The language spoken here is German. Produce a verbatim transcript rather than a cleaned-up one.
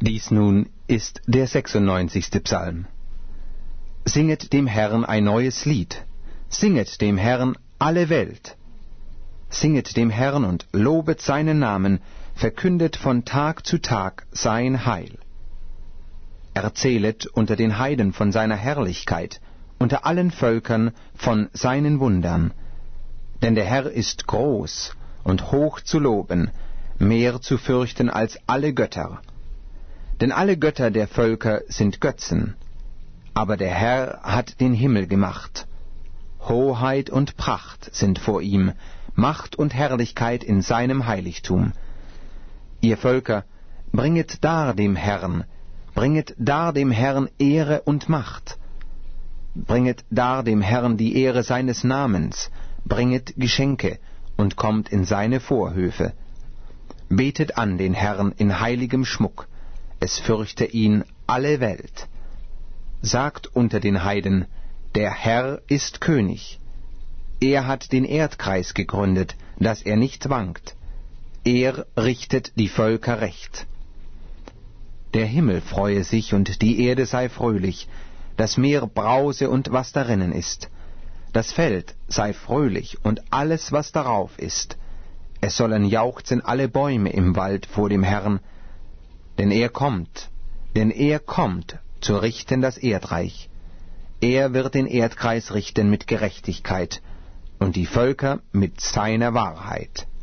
Dies nun ist der sechsundneunzigste Psalm. Singet dem Herrn ein neues Lied, singet dem Herrn alle Welt. Singet dem Herrn und lobet seinen Namen, verkündet von Tag zu Tag sein Heil. Erzählet unter den Heiden von seiner Herrlichkeit, unter allen Völkern von seinen Wundern. Denn der Herr ist groß und hoch zu loben, mehr zu fürchten als alle Götter. Denn alle Götter der Völker sind Götzen, aber der Herr hat den Himmel gemacht. Hoheit und Pracht sind vor ihm, Macht und Herrlichkeit in seinem Heiligtum. Ihr Völker, bringet dar dem Herrn, bringet dar dem Herrn Ehre und Macht. Bringet dar dem Herrn die Ehre seines Namens, bringet Geschenke und kommt in seine Vorhöfe. Betet an den Herrn in heiligem Schmuck, es fürchte ihn alle Welt. Sagt unter den Heiden, der Herr ist König. Er hat den Erdkreis gegründet, dass er nicht wankt. Er richtet die Völker recht. Der Himmel freue sich und die Erde sei fröhlich, das Meer brause und was darinnen ist. Das Feld sei fröhlich und alles, was darauf ist. Es sollen jauchzen alle Bäume im Wald vor dem Herrn, denn er kommt, denn er kommt, zu richten das Erdreich. Er wird den Erdkreis richten mit Gerechtigkeit und die Völker mit seiner Wahrheit.